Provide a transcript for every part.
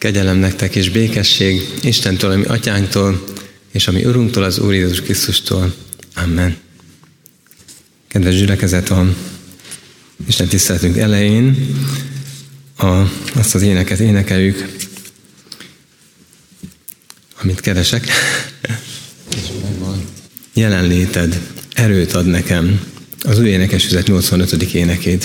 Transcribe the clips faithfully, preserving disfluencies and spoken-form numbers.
Kegyelem nektek és békesség Istentől, ami atyánktól, és ami Urunktól, az Úr Jézus Krisztustól. Amen. Kedves gyülekezet, a Isten tiszteletünk elején a, azt az éneket énekeljük, amit keresek. Jelenléted erőt ad nekem. Az új énekesfüzet nyolcvanötödik énekét.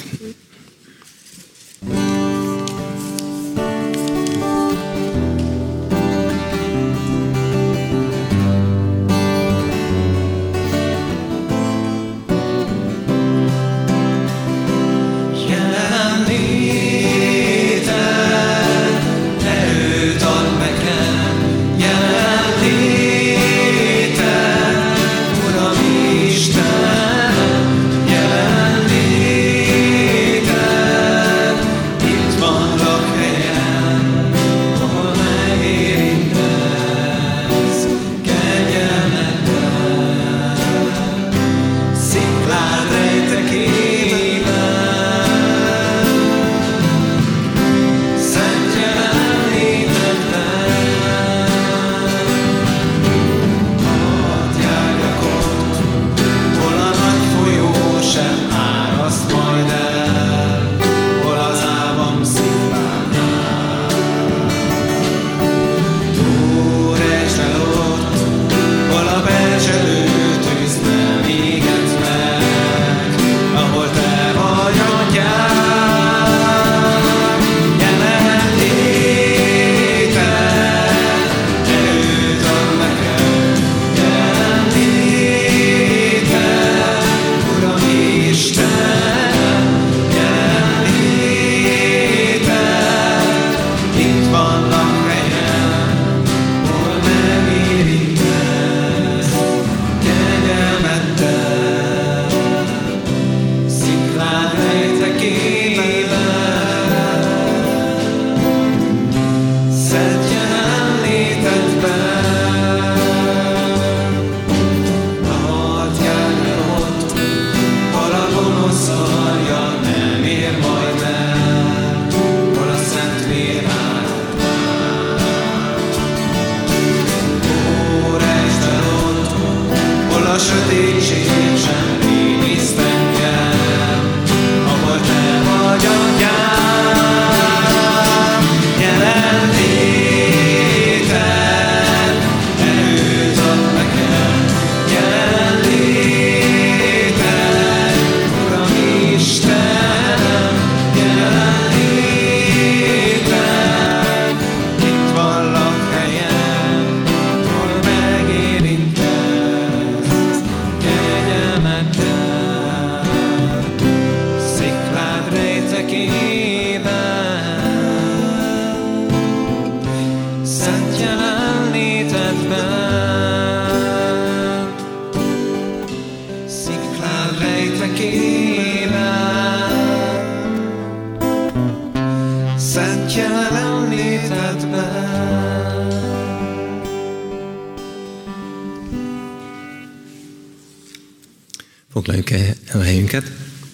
Foglaljuk el a helyünket.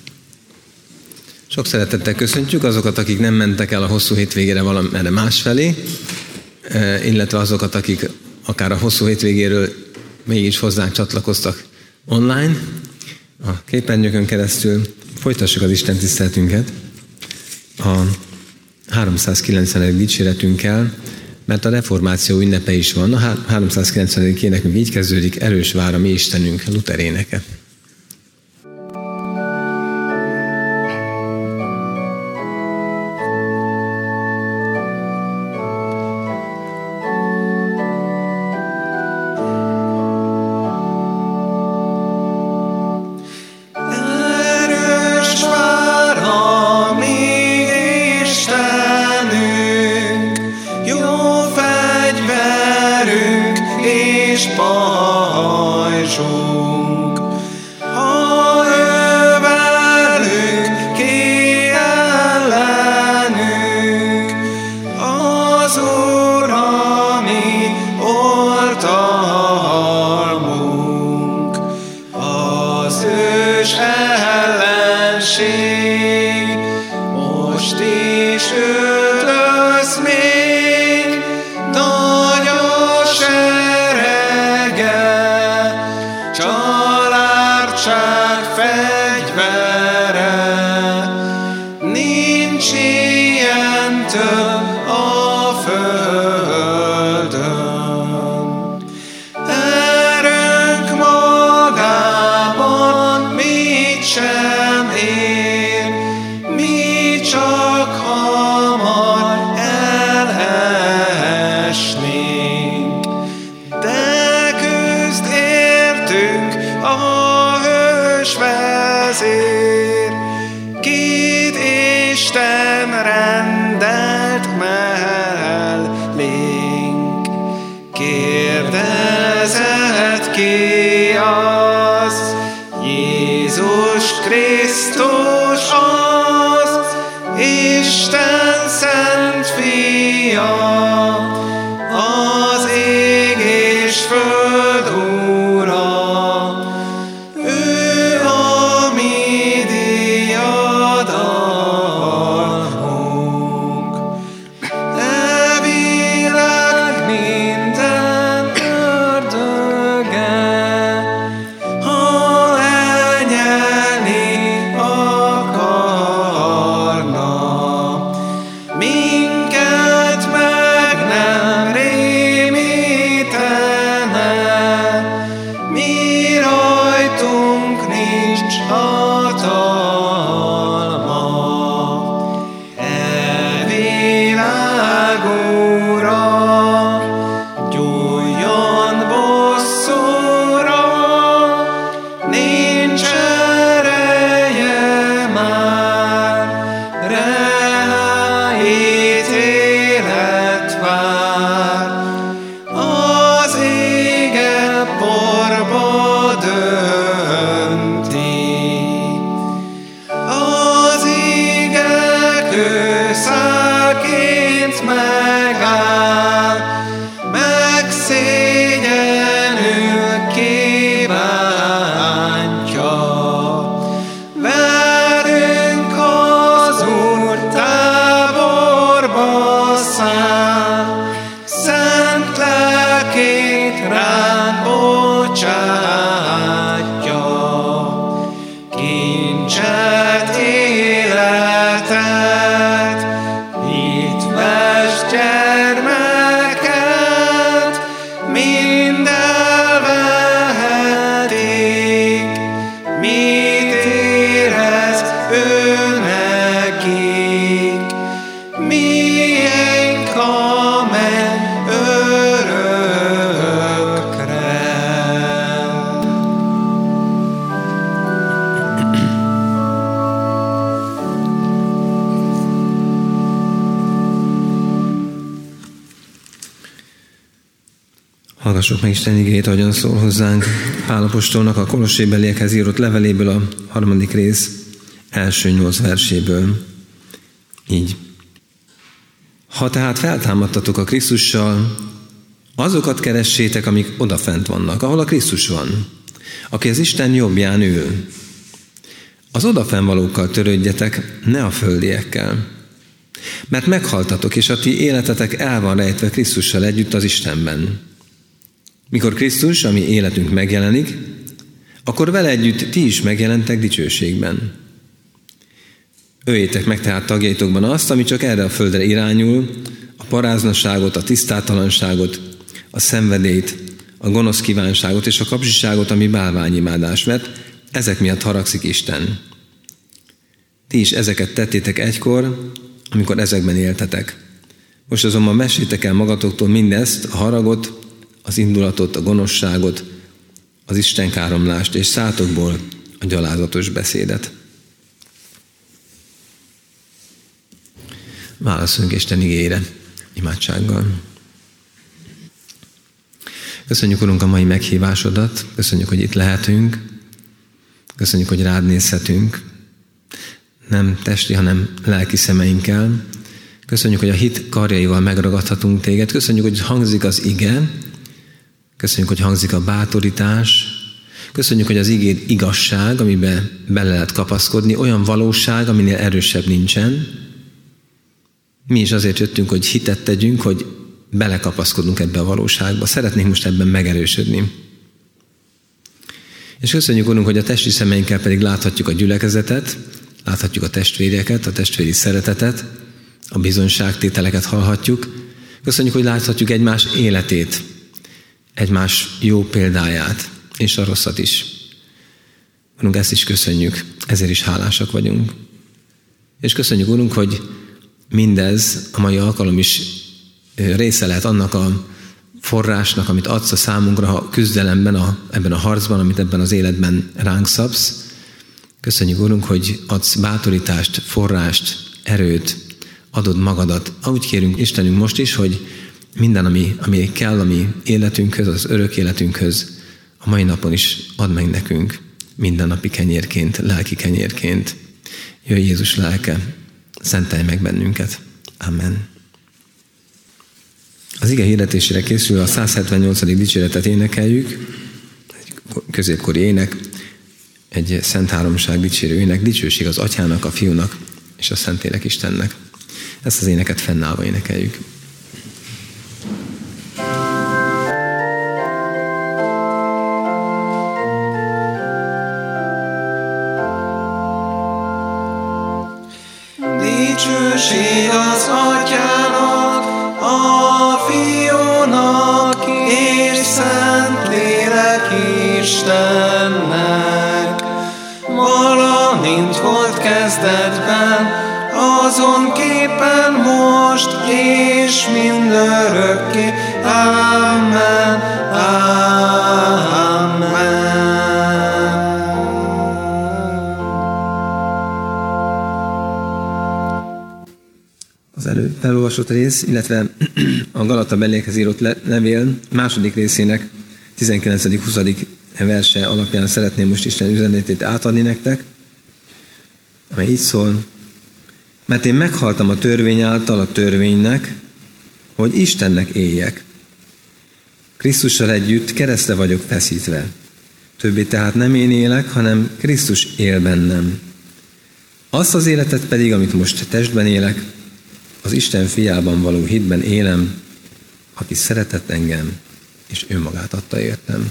Sok szeretettel köszöntjük azokat, akik nem mentek el a hosszú hétvégére valamire másfelé, illetve azokat, akik akár a hosszú hétvégéről mégis hozzánk csatlakoztak online, a képernyőkön keresztül. Folytassuk az Isten tiszteletünket a háromszázkilencvenedik dicséretünkkel, mert a reformáció ünnepe is van. A háromszázkilencvenedik énekünk így kezdődik: erős vár a mi Istenünk, Luther éneke. És pajzsunk, nincs ilyen több a földön. Erőnk magában mit sem ér, mi csak hamar elesnénk. De küzd értünk a hős vezér, kit Isten rendelt mellénk. Kérdezett ki az, Jézus Krisztus az, Isten szent fia, az ég és föld ura. Ő a mi diadalmunk. E világ minden ördöge, ha elnyelni akarna, minket meg nem rémítene, mi rajtunk nincs hatalma. E világ ura, gyújjon bosszúra, nincs ereje már, rá ítélet vár. Az ége porba dönti, az ége kőszálként megáll, megszégyenül kibántja. Velünk az Úr táborba száll, szent lelkét ránk bocsátja. Kincset, életet, hitves gyermeket mind elvehetik. Mit érez ő nekik? Miénk a menny örökre. Hallgassuk meg Isten igéjét, ahogyan szól hozzánk Pál apostolnak a Kolossébeliekhez írott leveléből, a harmadik rész első nyolc verséből. Így. Ha tehát feltámadtatok a Krisztussal, azokat keressétek, amik odafent vannak, ahol a Krisztus van, aki az Isten jobbján ül. Az odafennvalókkal törődjetek, ne a földiekkel. Mert meghaltatok, és a ti életetek el van rejtve Krisztussal együtt az Istenben. Mikor Krisztus, a mi életünk megjelenik, akkor vele együtt ti is megjelentek dicsőségben. Öljétek meg tehát tagjaitokban azt, ami csak erre a földre irányul, a paráznaságot, a tisztátalanságot, a szenvedélyt, a gonosz kívánságot és a kapzsiságot, ami bálványimádás, mert ezek miatt haragszik Isten. Ti is ezeket tettétek egykor, amikor ezekben éltetek. Most azonban vessétek el magatoktól mindezt, a haragot, az indulatot, a gonoszságot, az istenkáromlást, és szátokból a gyalázatos beszédet. Válaszoljunk Isten igéjére imádsággal. Köszönjük, Urunk, a mai meghívásodat, köszönjük, hogy itt lehetünk, köszönjük, hogy rád nézhetünk, nem testi, hanem lelki szemeinkkel. Köszönjük, hogy a hit karjaival megragadhatunk téged, köszönjük, hogy hangzik az ige, köszönjük, hogy hangzik a bátorítás, köszönjük, hogy az igéd igazság, amiben bele lehet kapaszkodni, olyan valóság, aminél erősebb nincsen. Mi is azért jöttünk, hogy hitet tegyünk, hogy belekapaszkodunk ebbe a valóságba. Szeretnénk most ebben megerősödni. És köszönjük, Urunk, hogy a testi szemeinkkel pedig láthatjuk a gyülekezetet, Láthatjuk a testvéreket, a testvéri szeretetet, a bizonyságtételeket hallhatjuk. Köszönjük, hogy láthatjuk egymás életét, egymás jó példáját, és a rosszat is. Urunk, ezt is köszönjük, ezért is hálásak vagyunk. És köszönjük, Urunk, hogy mindez, a mai alkalom is része lehet annak a forrásnak, amit adsz a számunkra a küzdelemben, a, ebben a harcban, amit ebben az életben ránk szabsz. Köszönjük, Urunk, hogy adsz bátorítást, forrást, erőt, adod magadat. Úgy kérünk, Istenünk, most is, hogy minden, ami, ami kell a mi életünkhöz, az örök életünkhöz, a mai napon is add meg nekünk mindennapi kenyérként, lelki kenyérként. Jöjj Jézus lelke, szentelj meg bennünket. Amen. Az ige hirdetésére készül a száz hetvennyolcadik dicséretet énekeljük, egy középkori ének, egy Szent Háromság dicsérő ének, dicsőség az Atyának, a Fiúnak és a Szentlélek Istennek. Ezt az éneket fennállva énekeljük. Dicsőség az Atyának, a Fiúnak és Szentlélek Istennek, valamint volt kezdetben, azonképpen most és mindörökké. Amen. Amen. Az előbb felolvasott rész, illetve a Galata beliekhez írott levél második részének tizenkilencedik-huszadik verse alapján szeretném most Isten üzenetét átadni nektek, amely így szól: mert én meghaltam a törvény által a törvénynek, hogy Istennek éljek. Krisztussal együtt keresztre vagyok feszítve. Többé tehát nem én élek, hanem Krisztus él bennem. Azt az életet pedig, amit most testben élek, az Isten fiában való hitben élem, aki szeretett engem, és önmagát adta értem.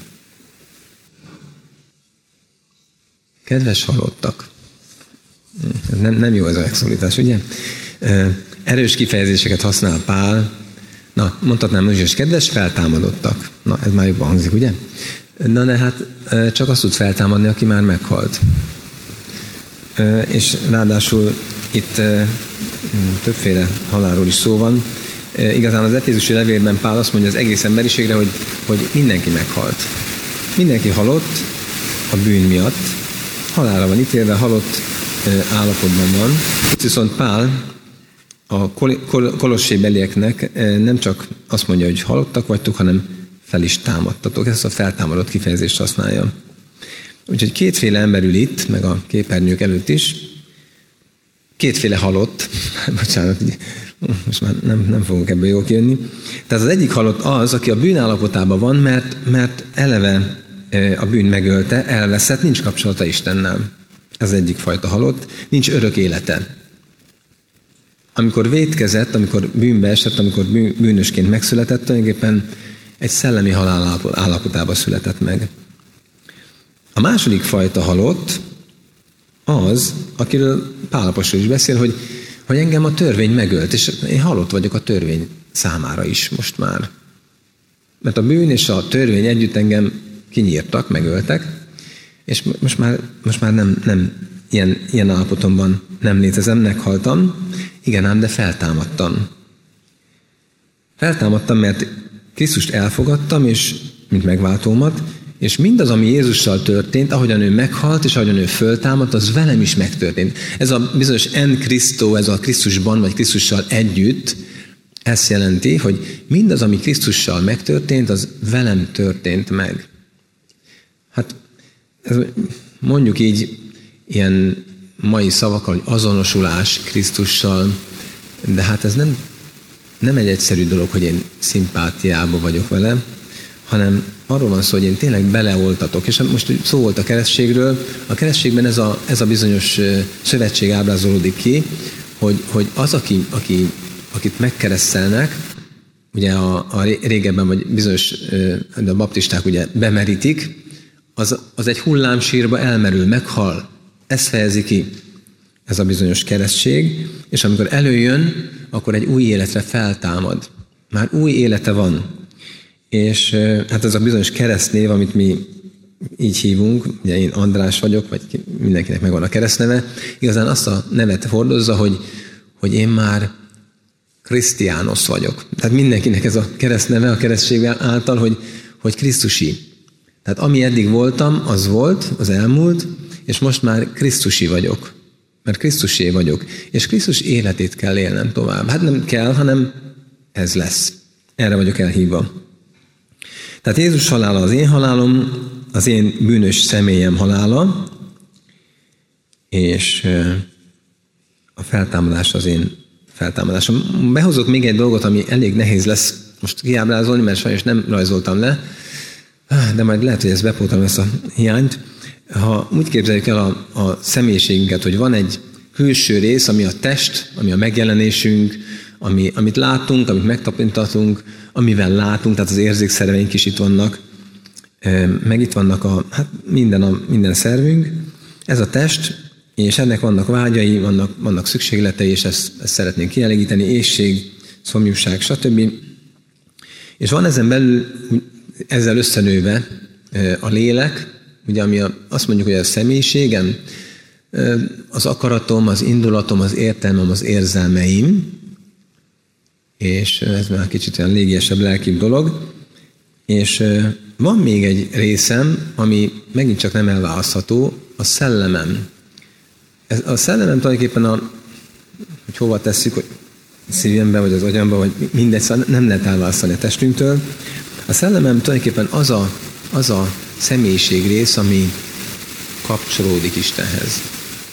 Kedves halottak! Ez nem, nem jó ez a megszólítás, ugye? Erős kifejezéseket használ Pál. Na, mondhatnám úgy, hogy kedves feltámadottak. Na, ez már jobban hangzik, ugye? Na, de hát csak azt tud feltámadni, aki már meghalt. És ráadásul itt többféle halálról is szó van. Igazán az Efézusi levélben Pál azt mondja az egész emberiségre, hogy, hogy mindenki meghalt. Mindenki halott a bűn miatt. Halálra van ítélve, halott állapotban van. Viszont Pál a kol- kol- kolossé belieknek nem csak azt mondja, hogy halottak vagytok, hanem fel is támadtatok. Ezt a feltámadott kifejezést használja. Úgyhogy kétféle ember ül itt, meg a képernyők előtt is. Kétféle halott. Bocsánat, most már nem, nem fogok ebből jól kijönni. Tehát az egyik halott az, aki a bűn állapotában van, mert, mert eleve a bűn megölte, elveszett, nincs kapcsolata Istennel. Ez egyik fajta halott, nincs örök élete. Amikor vétkezett, amikor bűnbe esett, amikor bűnösként megszületett, tulajdonképpen egy szellemi halál állapotában született meg. A második fajta halott az, akiről Pál apostol is beszél, hogy, hogy engem a törvény megölt, és én halott vagyok a törvény számára is most már. Mert a bűn és a törvény együtt engem kinyírtak, megöltek, és most már, most már nem, nem ilyen, ilyen állapotomban nem létezem, meghaltam, igen ám, de feltámadtam. Feltámadtam, mert Krisztust elfogadtam, és mint megváltómat, és mindaz, ami Jézussal történt, ahogyan ő meghalt, és ahogyan ő föltámadt, az velem is megtörtént. Ez a bizonyos en Krisztó, ez a Krisztusban, vagy Krisztussal együtt, ezt jelenti, hogy mindaz, ami Krisztussal megtörtént, az velem történt meg. Hát ez, mondjuk így ilyen mai szavakkal, hogy azonosulás Krisztussal, de hát ez nem, nem egy egyszerű dolog, hogy én szimpátiában vagyok vele, hanem arról van szó, hogy én tényleg beleoltatok. És most szó volt a keresztségről, a keresztségben ez a, ez a bizonyos szövetség ábrázolódik ki, hogy, hogy az, aki, aki, akit megkeresztelnek, ugye a, a régebben, vagy bizonyos a baptisták ugye bemerítik, az, az egy hullámsírba elmerül, meghal. Ezt fejezi ki. ez a bizonyos keresztség, és amikor előjön, akkor egy új életre feltámad. Már új élete van. És hát ez a bizonyos keresztnév, amit mi így hívunk, ugye én András vagyok, vagy mindenkinek megvan a keresztneve, igazán azt a nevet hordozza, hogy, hogy én már Krisztiánosz vagyok. Tehát mindenkinek ez a keresztneve, a keresztség által, hogy, hogy Krisztusi. Tehát ami eddig voltam, az volt, az elmúlt, és most már Krisztusi vagyok. Mert Krisztusé vagyok. És Krisztus életét kell élnem tovább. Hát nem kell, hanem ez lesz. Erre vagyok elhívva. Tehát Jézus halála az én halálom, az én bűnös személyem halála, és a feltámadás az én feltámadásom. Behozok még egy dolgot, ami elég nehéz lesz most kiábrázolni, mert sajnos nem rajzoltam le, de majd lehet, hogy ezt bepótolom, ezt a hiányt. Ha úgy képzeljük el a, a személyiségünket, hogy van egy külső rész, ami a test, ami a megjelenésünk, ami, amit látunk, amit megtapintatunk, amivel látunk, tehát az érzékszerveink is itt vannak, meg itt vannak a, hát minden, a, minden szervünk. Ez a test, és ennek vannak vágyai, vannak, vannak szükségletei, és ezt, ezt szeretnénk kielégíteni, éhség, szomjúság, stb. És van ezen belül, ezzel összenőve a lélek, ugye, ami a, azt mondjuk, hogy a személyiségem, az akaratom, az indulatom, az értelmem, az érzelmeim, és ez már kicsit olyan légiesebb, lelkibb dolog, és van még egy részem, ami megint csak nem elválasztható, a szellemem. Ez, a szellemem tulajdonképpen, a, hogy hova tesszük, hogy szívembe, vagy az agyamba, vagy mindegy, szóval nem lehet elválasztani a testünktől. A szellemem tulajdonképpen az a, az a személyiség rész, ami kapcsolódik Istenhez.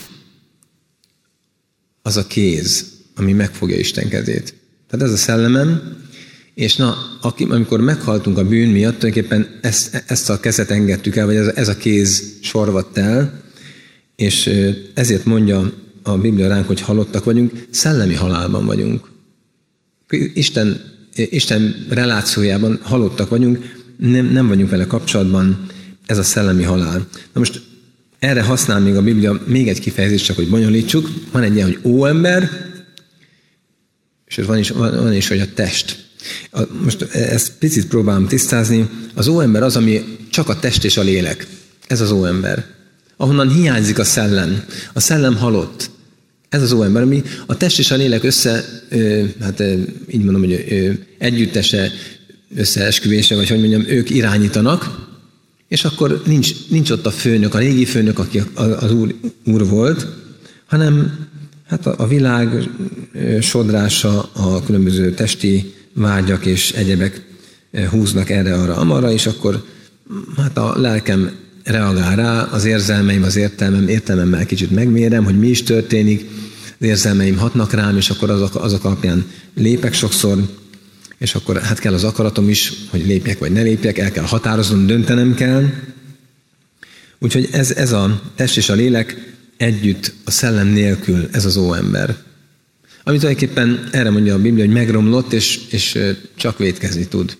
Az a kéz, ami megfogja Isten kezét. Tehát ez a szellemem, és na, amikor meghaltunk a bűn miatt, tulajdonképpen ezt, ezt a kezet engedtük el, vagy ez, ez a kéz sorvadt el, és ezért mondja a Biblia ránk, hogy halottak vagyunk, szellemi halálban vagyunk. Isten, Isten relációjában halottak vagyunk, nem, nem vagyunk vele kapcsolatban, ez a szellemi halál. Na most erre használ még a Biblia még egy kifejezést, csak hogy bonyolítsuk. Van egy ilyen, hogy óember, és van is, van, van is, hogy a test. A, most ezt picit próbálom tisztázni. Az óember az, ami csak a test és a lélek. Ez az óember. Ahonnan hiányzik a szellem. A szellem halott. Ez az óember, ami a test és a lélek össze, ö, hát ö, így mondom, hogy ö, együttese, összeesküvése, vagy hogy mondjam, ők irányítanak, és akkor nincs, nincs ott a főnök, a régi főnök, aki az úr, úr volt, hanem hát a, a világ sodrása, a különböző testi vágyak és egyebek húznak erre-arra, amarra, és akkor hát a lelkem reagál rá, az érzelmeim, az értelmem, értelmemmel kicsit megmérem, hogy mi is történik, az érzelmeim hatnak rám, és akkor azok, azok alapján lépek sokszor, és akkor hát kell az akaratom is, hogy lépjek vagy ne lépjek, el kell határoznom, döntenem kell. Úgyhogy ez, ez a test és a lélek együtt, a szellem nélkül, ez az óember. Ami tulajdonképpen erre mondja a Biblia, hogy megromlott, és, és csak vétkezni tud.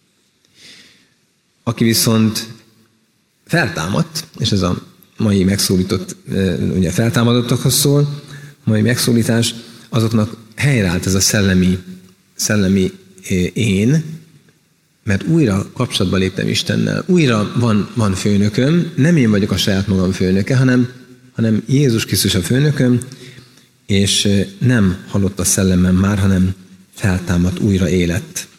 Aki viszont feltámadt, és ez a mai megszólított, ugye feltámadottakhoz szól, mai megszólítás, azoknak helyreállt ez a szellemi, szellemi én, mert újra kapcsolatba léptem Istennel. Újra van, van főnököm, nem én vagyok a saját magam főnöke, hanem, hanem Jézus Krisztus a főnököm, és nem halott a szellemem már, hanem feltámadt, újra élet.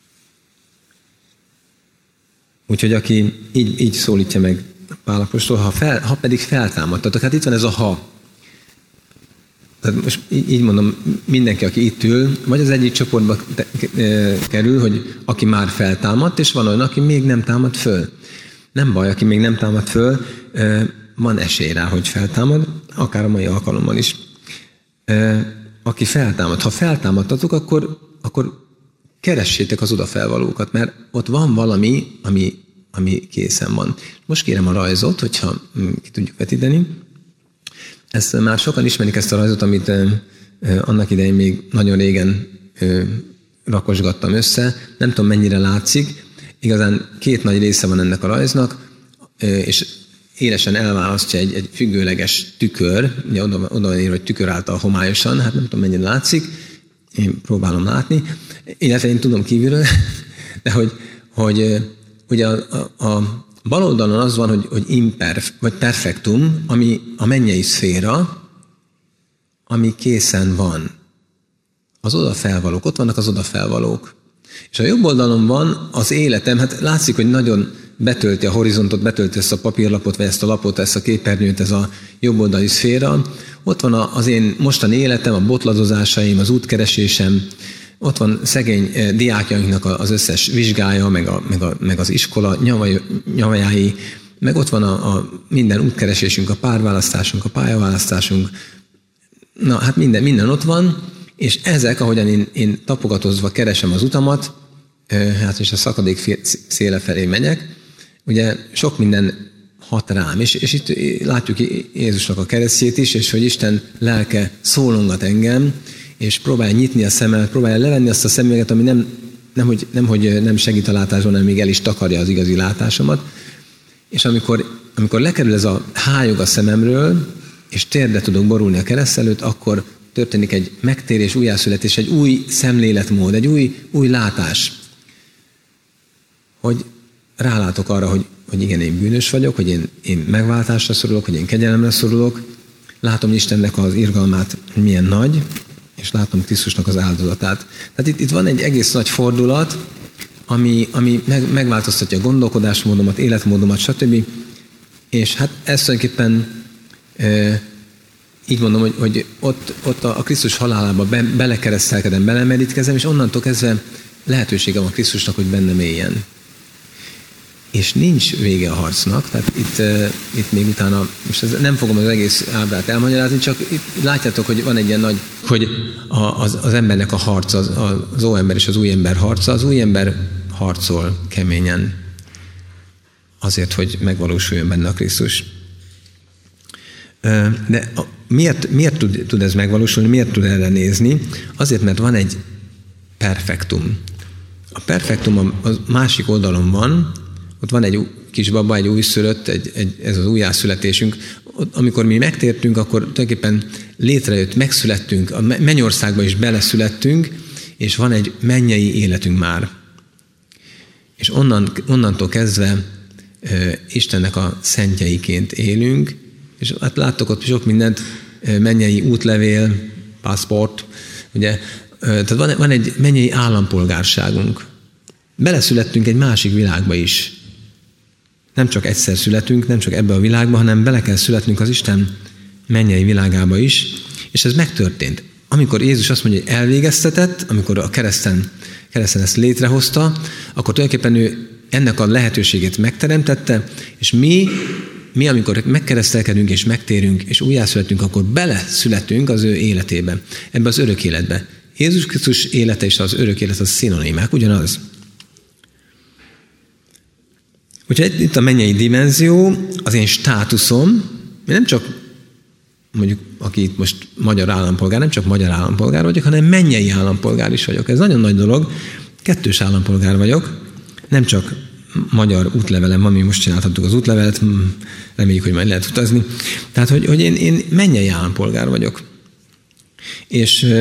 Úgyhogy aki így, így szólítja meg Pál apostol, ha, fel, ha pedig feltámadtatok, hát itt van ez a ha. Tehát most így mondom, mindenki, aki itt ül, vagy az egyik csoportba te, e, kerül, hogy aki már feltámadt, és van olyan, aki még nem támad föl. Nem baj, aki még nem támad föl, e, van esély rá, hogy feltámad, akár a mai alkalommal is. E, aki feltámad, ha feltámadtatok, akkor, akkor keressétek az odafelvalókat, mert ott van valami, ami, ami készen van. Most kérem a rajzot, hogyha ki tudjuk vetíteni. Ezt már sokan ismerik, ezt a rajzot, amit eh, annak idején még nagyon régen eh, rakosgattam össze. Nem tudom, mennyire látszik. Igazán két nagy része van ennek a rajznak, eh, és élesen elválasztja egy, egy függőleges tükör, ugye oda, oda van írva, hogy tükör által homályosan, hát nem tudom, mennyire látszik, én próbálom látni, illetve én tudom kívülről, de hogy, hogy ugye a, a, a bal oldalon az van, hogy, hogy imperf, vagy perfektum, ami a mennyei szféra, ami készen van. Az odafelvalók, ott vannak az odafelvalók. És a jobb oldalon van az életem, hát látszik, hogy nagyon betölti a horizontot, betölti ezt a papírlapot, vagy ezt a lapot, ezt a képernyőt, ez a jobb oldali szféra. Ott van az én mostani életem, a botladozásaim, az útkeresésem, ott van szegény diákjainknak az összes vizsgája, meg, a, meg, a, meg az iskola nyavaj, nyavajái, meg ott van a, a minden útkeresésünk, a párválasztásunk, a pályaválasztásunk. Na, hát minden, minden ott van, és ezek, ahogyan én, én tapogatozva keresem az utamat, hát és a szakadék széle felé megyek, ugye sok minden hat rám, és, és itt látjuk Jézusnak a keresztjét is, és hogy Isten lelke szólongat engem, és próbálja nyitni a szememet, próbálja levenni azt a szemüveget, ami nem, nem, hogy, nem, hogy nem segít a látásban, hanem még el is takarja az igazi látásomat. És amikor, amikor lekerül ez a hályog a szememről, és térdre tudok borulni a kereszt előtt, akkor történik egy megtérés, újjászületés, egy új szemléletmód, egy új, új látás. Hogy rálátok arra, hogy, hogy igen, én bűnös vagyok, hogy én, én megváltásra szorulok, hogy én kegyelemre szorulok. Látom Istennek az irgalmát, hogy milyen nagy, és látom Krisztusnak az áldozatát. Tehát itt, itt van egy egész nagy fordulat, ami, ami meg, megváltoztatja a gondolkodásmódomat, életmódomat, stb. És hát ez tulajdonképpen e, így mondom, hogy, hogy ott, ott a, a Krisztus halálába be, belekeresztelkedem, belemerítkezem, és onnantól kezdve lehetőségem a Krisztusnak, hogy bennem éljen. És nincs vége a harcnak, tehát itt, uh, itt még utána, most ez, nem fogom az egész ábrát elmagyarázni, csak itt látjátok, hogy van egy ilyen nagy, hogy a, az, az embernek a harca, az, az óember és az új ember harca, az új ember harcol keményen azért, hogy megvalósuljon benne a Krisztus. Uh, de a, miért, miért tud, tud ez megvalósulni, miért tud erre nézni? Azért, mert van egy perfektum. A perfektum a, a másik oldalon van, ott van egy kis baba, egy újszülött, egy, egy, ez az újjászületésünk. Ott, amikor mi megtértünk, akkor tulajdonképpen létrejött, megszülettünk, a mennyországba is beleszülettünk, és van egy mennyei életünk már. És onnan, onnantól kezdve ö, Istennek a szentjeiként élünk, és hát láttok ott sok mindent, ö, mennyei útlevél, passport, ugye, ö, tehát van, van egy mennyei állampolgárságunk. Beleszülettünk egy másik világba is. Nem csak egyszer születünk, nem csak ebbe a világba, hanem bele kell születnünk az Isten mennyei világába is, és ez megtörtént. Amikor Jézus azt mondja, hogy elvégeztetett, amikor a kereszten, kereszten ezt létrehozta, akkor tulajdonképpen ő ennek a lehetőségét megteremtette, és mi, mi amikor megkeresztelkedünk és megtérünk, és újjászületünk, akkor beleszületünk az ő életébe, ebbe az örök életbe. Jézus Krisztus élete és az örök élet az szinonimák, ugyanaz. Úgyhogy itt a mennyei dimenzió, az én státuszom, nem csak mondjuk, aki itt most magyar állampolgár, nem csak magyar állampolgár vagyok, hanem mennyei állampolgár is vagyok. Ez nagyon nagy dolog. Kettős állampolgár vagyok, nem csak magyar útlevelem van, mi most csináltattuk az útlevelet, reméljük, hogy majd lehet utazni. Tehát, hogy, hogy én, én mennyei állampolgár vagyok. És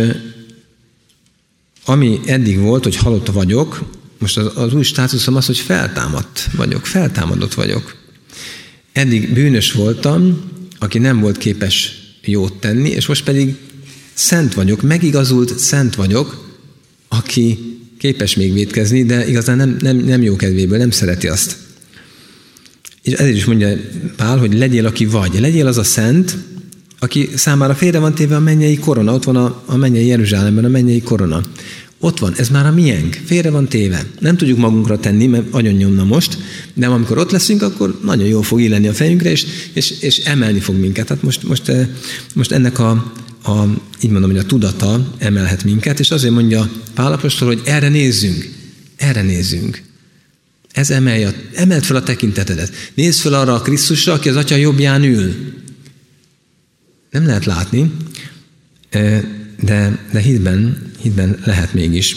ami eddig volt, hogy halott vagyok, most az, az új státuszom az, hogy feltámadt vagyok, feltámadott vagyok. Eddig bűnös voltam, aki nem volt képes jót tenni, és most pedig szent vagyok, megigazult szent vagyok, aki képes még vétkezni, de igazán nem, nem, nem jó kedvéből, nem szereti azt. És ezért is mondja Pál, hogy legyél, aki vagy. Legyél az a szent, aki számára félre van téve a mennyei korona. Ott van a, a mennyei Jeruzsálemben a mennyei korona. Ott van, ez már a miénk, félre van téve. Nem tudjuk magunkra tenni, mert agyon nyomna most, de amikor ott leszünk, akkor nagyon jól fog illeni a fejünkre, és, és, és emelni fog minket. Tehát most, most, most ennek a, a, így mondom, hogy a tudata emelhet minket, és azért mondja Pál apostol, hogy erre nézzünk, erre nézzünk. Ez emelje, emeld fel a tekintetedet. Nézd fel arra a Krisztusra, aki az Atya jobbján ül. Nem lehet látni, de, de hitben, hitben lehet mégis.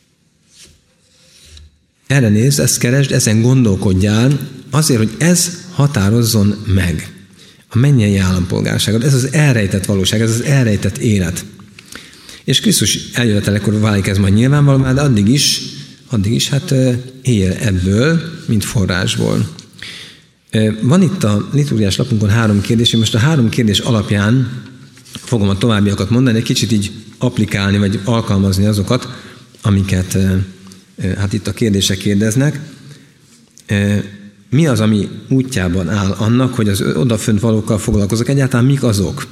Erre nézd, ezt keresd, ezen gondolkodjál, azért, hogy ez határozzon meg. A mennyei állampolgárságot. Ez az elrejtett valóság, ez az elrejtett élet. És Krisztus eljövetelekor válik ez majd nyilvánvalóan, de addig is, addig is hát él ebből, mint forrásból. Van itt a liturgiás lapunkon három kérdés, én most a három kérdés alapján fogom a továbbiakat mondani, egy kicsit így applikálni, vagy alkalmazni azokat, amiket hát itt a kérdések kérdeznek. Mi az, ami útjában áll annak, hogy az odafönt valókkal foglalkozok? Egyáltalán mik azok?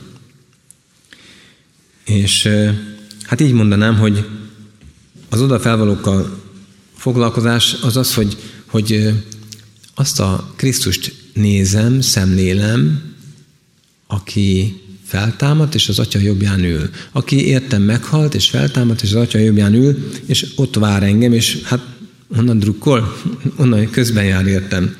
És hát így mondanám, hogy az odafelvalókkal foglalkozás az az, hogy, hogy azt a Krisztust nézem, szemlélem, aki feltámadt, és az Atya jobbján ül. Aki értem meghalt, és feltámadt, és az Atya jobbján ül, és ott vár engem, és hát onnan drukkol, onnan közben jár értem.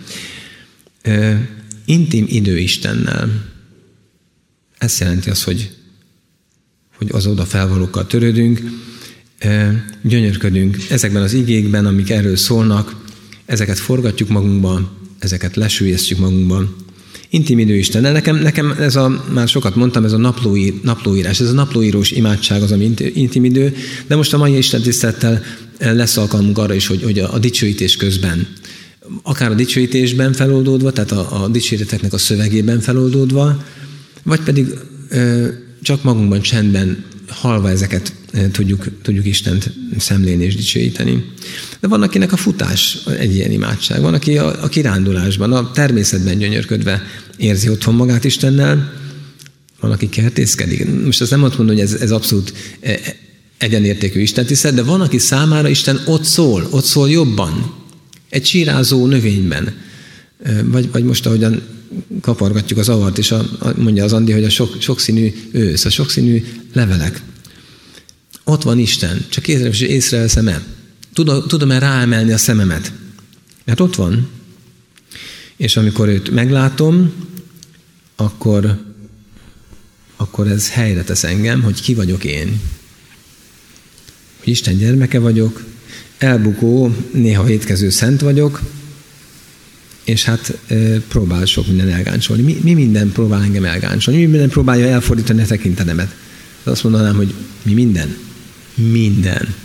Intim idő Istennel. Ez jelenti azt, hogy, hogy az oda felvalókkal törődünk, gyönyörködünk ezekben az igékben, amik erről szólnak, ezeket forgatjuk magunkban, ezeket lesüllyesztjük magunkban. Intim idő Istennel. Nekem, nekem ez a, már sokat mondtam, ez a naplóír, naplóírás, ez a naplóírós imádság az, ami intim idő, de most a mai Isten tisztelettel lesz alkalmunk arra is, hogy, hogy a, a dicsőítés közben, akár a dicsőítésben feloldódva, tehát a, a dicséreteknek a szövegében feloldódva, vagy pedig ö, csak magunkban csendben halva ezeket ö, tudjuk, tudjuk Istent szemlélni és dicsőíteni. De van, akinek a futás egy ilyen imádság, van, aki a, a kirándulásban, a természetben gyönyörködve érzi otthon magát Istennel, van, aki kertészkedik. Most azt nem azt mondom, hogy ez, ez abszolút egyenértékű istentisztelet, de van, aki számára Isten ott szól, ott szól jobban, egy csírázó növényben. Vagy, vagy most, ahogyan kapargatjuk az avart, és a, a, mondja az Andi, hogy a sok, sokszínű ősz, a sokszínű levelek. Ott van Isten, csak észreveszem-e? Tudom-e ráemelni a szememet? Mert ott van. És amikor őt meglátom, akkor, akkor ez helyre tesz engem, hogy ki vagyok én. Hogy Isten gyermeke vagyok, elbukó, néha vétkező szent vagyok, és hát e, próbál sok minden elgáncsolni. Mi, mi minden próbál engem elgáncsolni? Mi minden próbálja elfordítani a tekintetemet? Azt mondanám, hogy mi minden? Minden.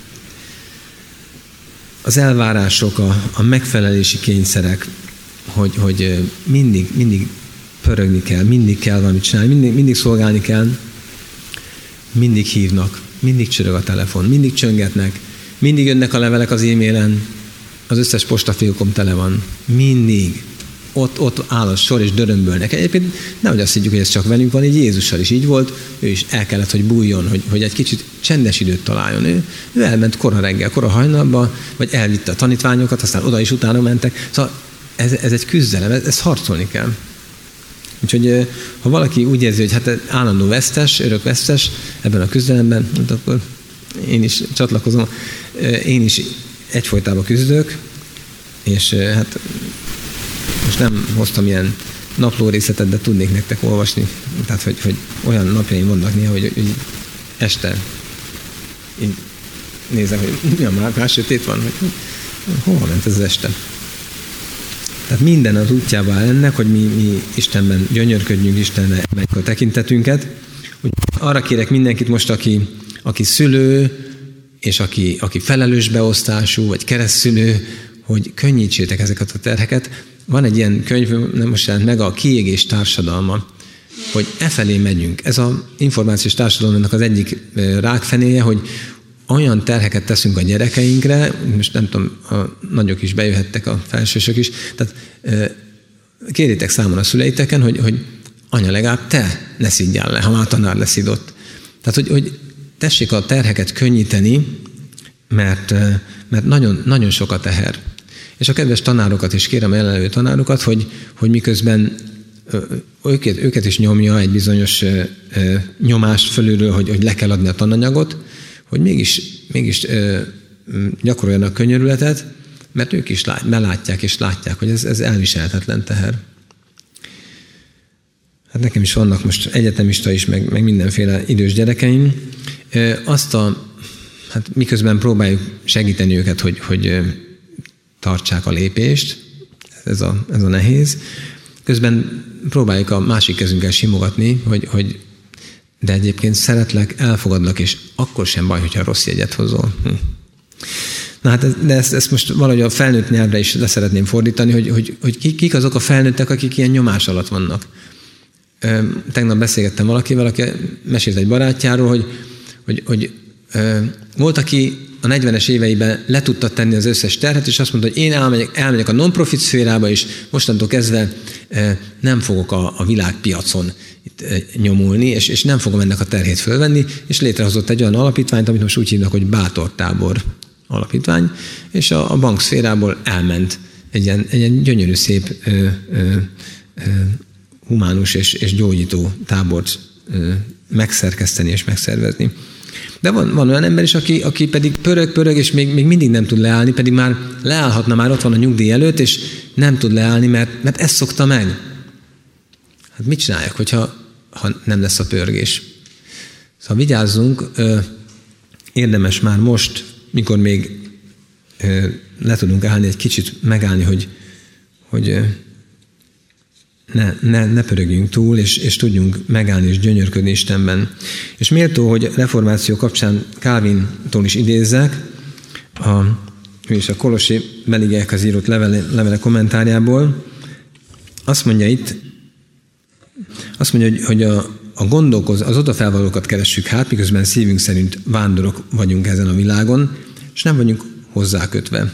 Az elvárások, a, a megfelelési kényszerek, hogy, hogy mindig, mindig pörögni kell, mindig kell valamit csinálni, mindig, mindig szolgálni kell, mindig hívnak, mindig csörög a telefon, mindig csöngetnek, mindig jönnek a levelek az e-mailen, az összes postafiókom tele van. Mindig. Ott, ott áll a sor, és dörömbölnek. Egyébként nehogy azt higgyük, hogy ez csak velünk van, így Jézussal is így volt, ő is el kellett, hogy bújjon, hogy, hogy egy kicsit csendes időt találjon. Ő, ő elment kora reggel, kora hajnalba, vagy elvitte a tanítványokat, aztán oda is utána mentek. Szóval ez, ez egy küzdelem, ez, ez harcolni kell. Úgyhogy ha valaki úgy érzi, hogy hát állandó vesztes, örök vesztes ebben a küzdelemben, akkor én is csatlakozom, én is egyfolytában küzdök, és hát most nem hoztam ilyen napló részletet, de tudnék nektek olvasni. Tehát, hogy, hogy olyan napjaim vannak néha, hogy, hogy este így nézem, hogy mi a már, már sötét van, hogy hova ment ez az este. Tehát minden az útjába áll ennek, hogy mi, mi Istenben gyönyörködjünk, Istenre emeljük a tekintetünket. Úgy arra kérek mindenkit most, aki, aki szülő, és aki, aki felelős beosztású, vagy keresztszülő, hogy könnyítsétek ezeket a terheket. Van egy ilyen könyv, nem most jelent meg, a Kiégés társadalma, hogy e felé megyünk. Ez az információs társadalomnak az egyik rákfenéje, hogy olyan terheket teszünk a gyerekeinkre, most nem tudom, a nagyok is bejöhettek, a felsősök is, tehát kérjétek számon a szüleiteken, hogy, hogy anya, legalább te ne szidjál le, ha már tanár leszidott. Tehát, hogy, hogy tessék a terheket könnyíteni, mert, mert nagyon, nagyon sok a teher. És a kedves tanárokat is kérem, jelenlevő tanárokat, hogy, hogy miközben őket, őket is nyomja egy bizonyos nyomás fölülről, hogy, hogy le kell adni a tananyagot, hogy mégis, mégis gyakoroljanak könyörületet, mert ők is lát, belátják és látják, hogy ez, ez elviselhetetlen teher. Hát nekem is vannak most egyetemista is, meg, meg mindenféle idős gyerekeim. Azt a, hát miközben próbáljuk segíteni őket, hogy, hogy tartsák a lépést, ez a, ez a nehéz. közben próbáljuk a másik kezünkkel simogatni, hogy, hogy de egyébként szeretlek, elfogadlak, és akkor sem baj, hogyha rossz jegyet hozol. Hm. Na hát, de ezt, ezt most valahogy a felnőtt nyelvre is le szeretném fordítani, hogy, hogy, hogy kik azok a felnőttek, akik ilyen nyomás alatt vannak. Tegnap beszélgettem valakivel, aki mesélt egy barátjáról, hogy, hogy, hogy volt, aki a negyvenes éveiben le tudta tenni az összes terhet, és azt mondta, hogy én elmegyek, elmegyek a non-profit szférába, és mostantól kezdve nem fogok a, a világpiacon itt nyomulni, és, és nem fogom ennek a terhét fölvenni, és létrehozott egy olyan alapítványt, amit most úgy hívnak, hogy Bátortábor alapítvány, és a, a bankszférából elment egy ilyen, egy ilyen gyönyörű, szép ö, ö, ö, humánus és, és gyógyító tábort ö, megszerkeszteni és megszervezni. De van, van olyan ember is, aki, aki pedig pörög, pörög, és még, még mindig nem tud leállni, pedig már leállhatna, már ott van a nyugdíj előtt, és nem tud leállni, mert, mert ezt szokta meg. Hát mit csináljak, hogyha ha nem lesz a pörgés? Szóval vigyázzunk, ö, érdemes már most, mikor még ö, le tudunk állni, egy kicsit megállni, hogy, hogy ö, ne, ne, ne pörögjünk túl, és, és tudjunk megállni és gyönyörködni Istenben. És méltó, hogy reformáció kapcsán Calvintól is idézzek, a, ő is a Kolossi beligekhez írott levele, levele kommentárjából. Azt mondja itt, azt mondja, hogy, hogy a, a gondolkoz, az odafelvalókat keressük hát, miközben szívünk szerint vándorok vagyunk ezen a világon, és nem vagyunk hozzákötve.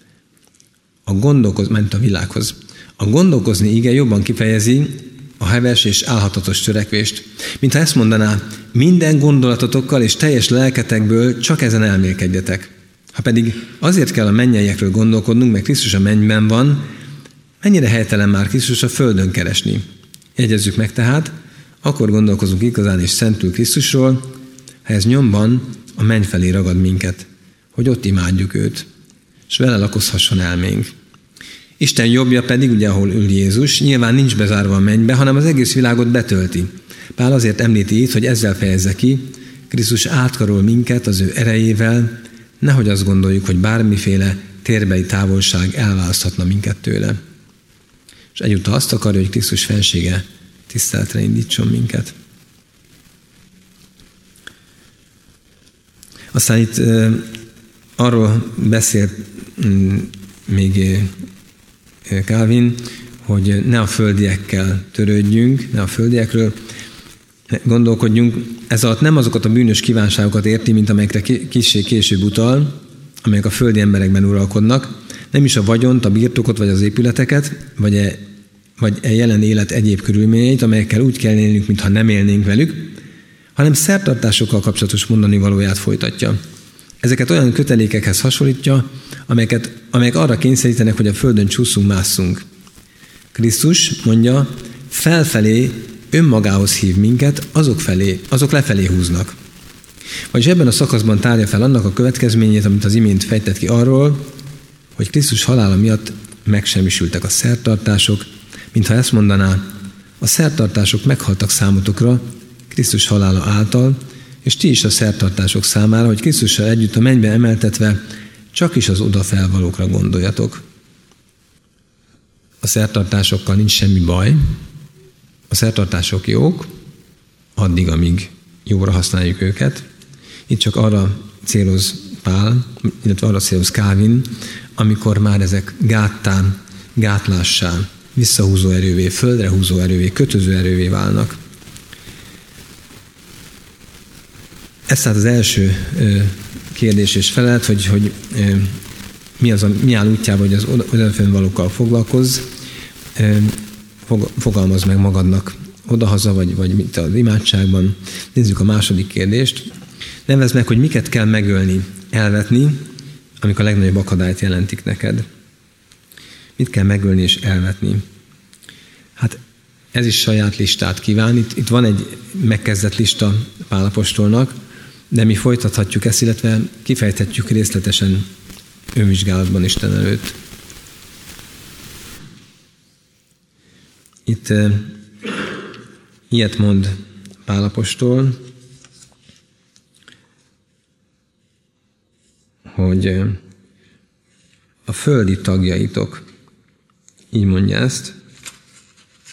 A gondolkoz, ment a világhoz. A gondolkozni ige jobban kifejezi a heves és álhatatos törekvést, mintha ezt mondaná, minden gondolatotokkal és teljes lelketekből csak ezen elmélkedjetek. Ha pedig azért kell a mennyeiekről gondolkodnunk, mert Krisztus a mennyben van, mennyire helytelen már Krisztus a földön keresni. Jegyezzük meg tehát, akkor gondolkozunk igazán és szentül Krisztusról, ha ez nyomban a menny felé ragad minket, hogy ott imádjuk őt, és vele lakozhasson elménk. Isten jobbja pedig, ugye, ahol ül Jézus, nyilván nincs bezárva a mennybe, hanem az egész világot betölti. Pál azért említi itt, hogy ezzel fejezze ki, Krisztus átkarol minket az ő erejével, nehogy azt gondoljuk, hogy bármiféle térbeli távolság elválaszthatna minket tőle. És egyúttal azt akarja, hogy Krisztus fensége tiszteletre indítson minket. Aztán itt uh, arról beszélt um, még Calvin, hogy ne a földiekkel törődjünk, ne a földiekről gondolkodjunk. Ez alatt nem azokat a bűnös kívánságokat érti, mint amelyekre kissé később utal, amelyek a földi emberekben uralkodnak, nem is a vagyont, a birtokot vagy az épületeket, vagy e, vagy e jelen élet egyéb körülményeit, amelyekkel úgy kell élnünk, mintha nem élnénk velük, hanem szertartásokkal kapcsolatos mondani valóját folytatja. Ezeket olyan kötelékekhez hasonlítja, amelyeket, amelyek arra kényszerítenek, hogy a földön csúszunk, másszunk. Krisztus, mondja, felfelé, önmagához hív minket, azok felé, azok lefelé húznak. Vagyis ebben a szakaszban tárja fel annak a következményét, amit az imént fejtett ki arról, hogy Krisztus halála miatt megsemmisültek a szertartások, mintha ezt mondaná, a szertartások meghaltak számotokra Krisztus halála által, és ti is a szertartások számára, hogy Krisztussal együtt a mennybe emeltetve csak is az odafelvalókra gondoljatok. A szertartásokkal nincs semmi baj, a szertartások jók, addig, amíg jóra használjuk őket. Itt csak arra céloz Pál, illetve arra céloz Calvin, amikor már ezek gáttán, gátlássá, visszahúzó erővé, földre húzó erővé, kötöző erővé válnak. Ez tehát az első kérdés és felelet, hogy, hogy mi, az a, mi áll útjában, hogy az odafennvalókkal foglalkozz, fogalmazd meg magadnak odahaza, vagy, vagy mit az imádságban. Nézzük a második kérdést. Nevezd meg, hogy miket kell megölni, elvetni, amik a legnagyobb akadályt jelentik neked. Mit kell megölni és elvetni? Hát ez is saját listát kíván. Itt, itt van egy megkezdett lista Pál apostolnak, de mi folytathatjuk ezt, illetve kifejthetjük részletesen önvizsgálatban Isten előtt. Itt e, ilyet mond Pál apostol, hogy e, a földi tagjaitok, így mondja ezt,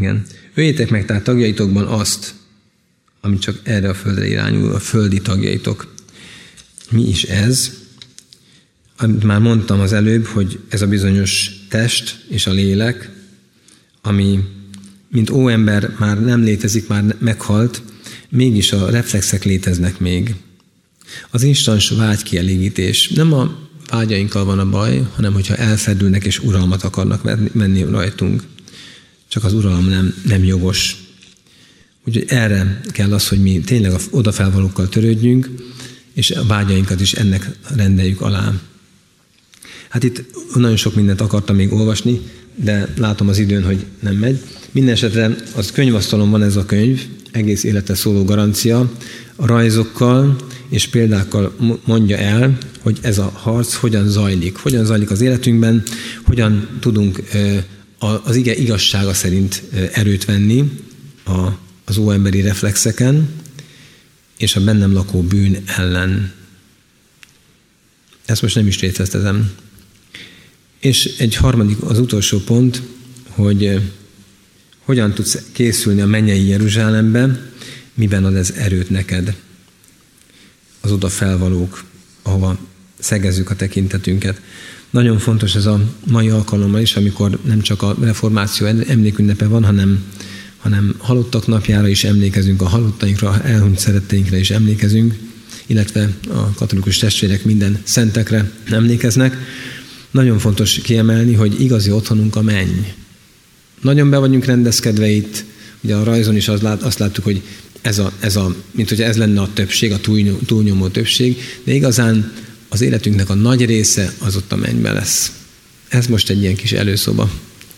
Igen. Öljétek meg tehát tagjaitokban azt, ami csak erre a földre irányul, a földi tagjaitok. Mi is ez? Amit már mondtam az előbb, hogy ez a bizonyos test és a lélek, ami mint óember már nem létezik, már meghalt, mégis a reflexek léteznek még. Az instans vágykielégítés. Nem a vágyainkkal van a baj, hanem hogyha elfedülnek és uralmat akarnak menni rajtunk. Csak az uralom nem, nem jogos. Úgyhogy erre kell az, hogy mi tényleg az odafelvalókkal törődjünk, és a vágyainkat is ennek rendeljük alá. Hát itt nagyon sok mindent akartam még olvasni, de látom az időn, hogy nem megy. Mindenesetre az könyvasztalon van ez a könyv, egész életre szóló garancia, a rajzokkal és példákkal mondja el, hogy ez a harc hogyan zajlik, hogyan zajlik az életünkben, hogyan tudunk az ige igazsága szerint erőt venni az óemberi reflexeken, és a bennem lakó bűn ellen. Ezt most nem is részletezem. És egy harmadik, az utolsó pont, hogy hogyan tudsz készülni a mennyei Jeruzsálembe, miben ad ez erőt neked. Az oda felvalók, ahova szegezzük a tekintetünket. Nagyon fontos ez a mai alkalommal is, amikor nem csak a reformáció emlékünnepe van, hanem, hanem halottak napjára is emlékezünk, a halottainkra, elhunyt szeretteinkre is emlékezünk, illetve a katolikus testvérek minden szentekre emlékeznek. Nagyon fontos kiemelni, hogy igazi otthonunk a menny. Nagyon be vagyunk rendezkedve itt, ugye a rajzon is az lát, azt láttuk, hogy ez a, ez a, mint hogy ez lenne a többség, a túlnyomó többség, de igazán az életünknek a nagy része az ott a mennyben lesz. Ez most egy ilyen kis előszoba.